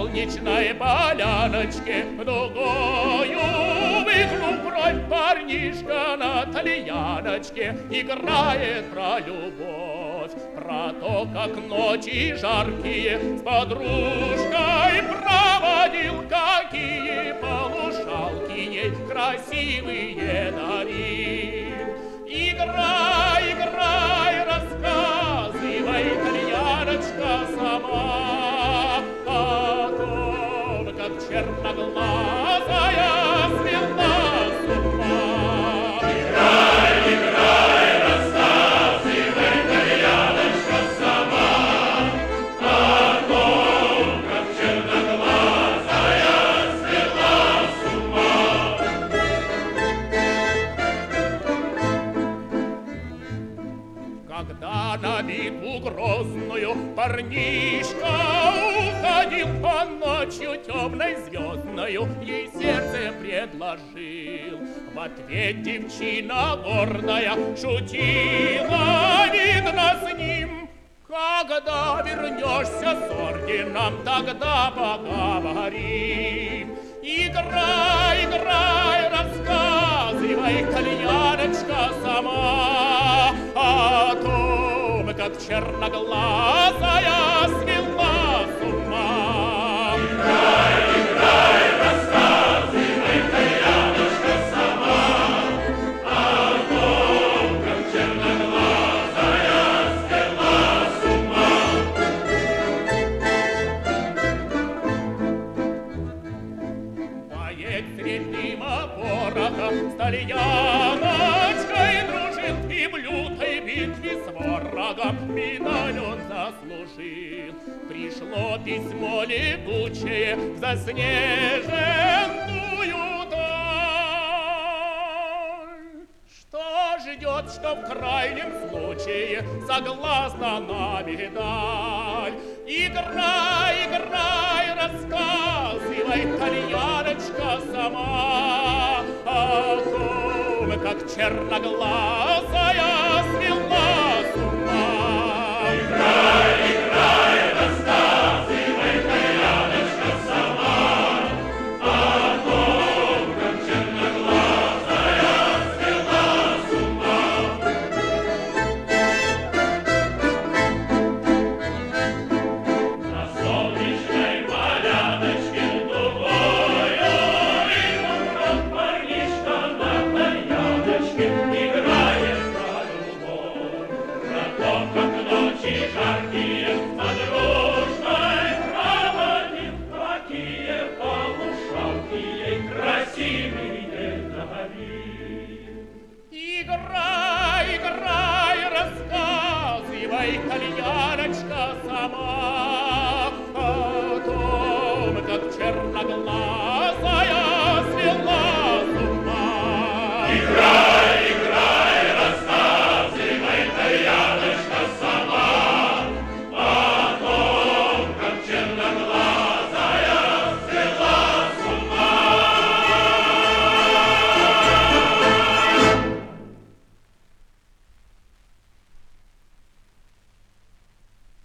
солнечной поляночке дугою выгнул бровь парнишка на тальяночке, играет про любовь, про то, как ночи жаркие с подружкой проводил, какие полушалки ей красивые дарил. Играй, играй, рассказывай, тальяночка сама, о том, как черноглазая свела с ума. Играй, играй, рассказывай, тальяночка сама, о том, как черноглазая свела с ума. Когда на битву грозную парнишка уходил, он ночью темной звездною ей сердце предложил. В ответ девчина гордая шутила, видно, с ним: когда вернешься с орденом, тогда поговорим. Играй, играй, рассказывай, тальяночка сама, о том, как черноглазая свела с ума. Играй, играй, рассказывай, тальяночка сама, о том, как черноглазая свела с ума. Поедь средь дыма пороха с тальяночкой дружил, и в лютой битве с ворогом медаль он заслужил. Пришло письмо летучее в заснеженную даль. Что ждет, что в крайнем случае согласна на медаль? Играй, играй, рассказывай, тальяночка сама, о том, как черноглазая свела с ума. Играй, играй, рассказывай, тальяночка сама, о том, как черноглазая свела с ума. На солнечной поляночке дугою выгнул парнишка на тальяночке, играет про любовь, про то, как ночи жаркие с подружкой проводил, какие полушалки ей красивые дарил. Играй, играй, рассказывай, тальяночка сама,